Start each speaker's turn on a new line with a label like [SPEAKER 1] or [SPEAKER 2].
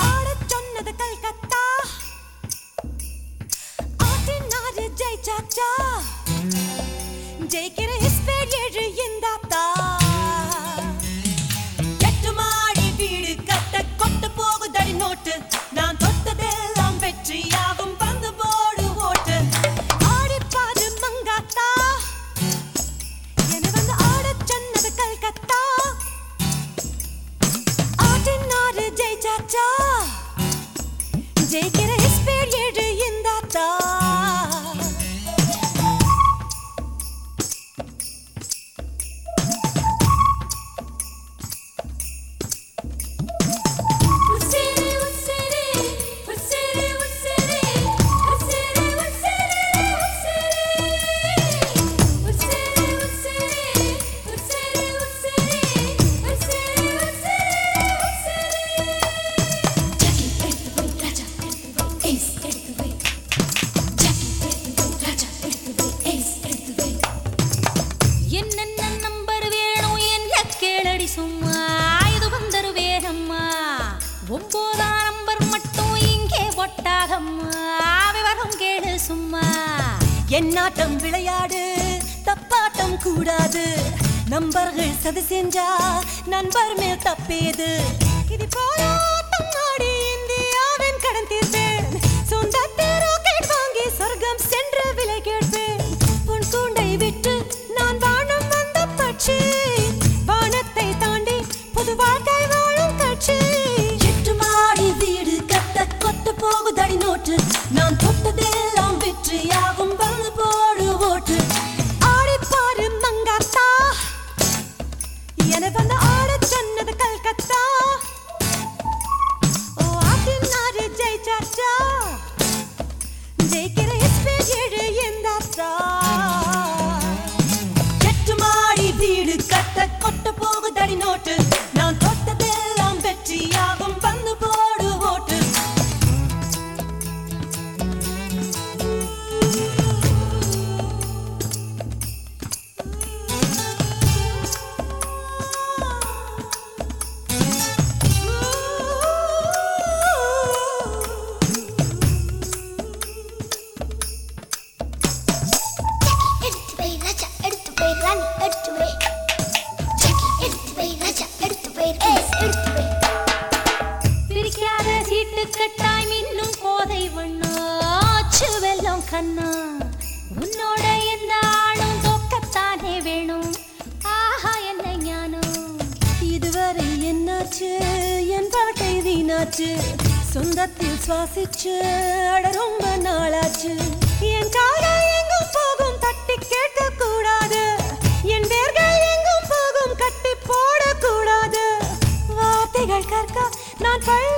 [SPEAKER 1] ஆடச் சொன்னது கல்கத்தா ஆட்டினாரு ஜெய் சாச்சா ஜெயிக்கிற ஸ்பேட் 7 இந்தாத்தா எட்டு மாடி வீடு கட்ட கொட்டு போகுதடி நோட்டு நான் தொட்டதெல்லாம் வெற்றியாகும் வந்து போடு ஓட்டு ஆடிப்பாரு மங்காத்தா என வந்து ஆடச் சொன்னது கல்கத்தா ஆட்டினாரு ஜெய் சாச்சா ஜெயிக்கிற ஸ்பேட் 7 இந்தாத்தா சும்மா இது வந்தரு வேகம்மா 9ஆம் நம்பர் மட்டும் இங்கே ஒட்டாகம்மா விவரம் கேளு சும்மா என்னாட்டம் விளையாடு தப்பாட்டம் கூடாது நம்பர்கள் சதி செஞ்சா நண்பர் மேல் தப்பேது இது போல ஆட்டம் ஆடி இந்தியாவின் கடன் தீர்ப்பேன் சொந்தத்தில் ராக்கெட் வாங்கி சொர்க்கம் சென்று விலை கேட்பேன் உன் கூண்டை விட்டு நான் வானம் வந்த பட்சி வானத்தை தாண்டி புது வாழ்க்கை வாழும் கட்சி எட்டு மாடி வீடு கட்ட கொட்டு போகுதடி நோட்டு நான் தொட்டதெல்லாம் வெற்றியாகும் வந்து போடு ஓட்டு ஆடிப்பாரு மங்காத்தா என வந்து ஆடச் சொன்னது கல்கத்தா ஓ ஆட்டினாரு ஜெய் சாச்சா ஜெயிக்கிற ஸ்பேட் 7 இந்தாத்தா எட்டு மாடி வீடு கட்ட கொட்டு போகுதடி நோட்டு நான் தொட்டதெல்லாம் வெற்றியாகும் வந்து போடு ஓட்டு பிரிக்காத சீட்டு கட்டாய் மின்னும் கோதை வண்ணாச்சு வெல்லம் கண்ணா உன்னோட எந்த ஆளும் தோக்கத்தானே வேணும் ஆஹா என்ன ஞானம் இதுவரை என்னாச்சு என் வாழ்க்கை வீணாச்சு சொந்தத்தில் சுவாசிச்சு அட ரொம்ப நாளாச்சு என் காலம் எங்கும் போகும் தட்டி கேட்க கூடாது என் வேர்கள் எங்கும் போகும் கட்டி போடக்கூடாது வார்த்தைகள் கற்க நான்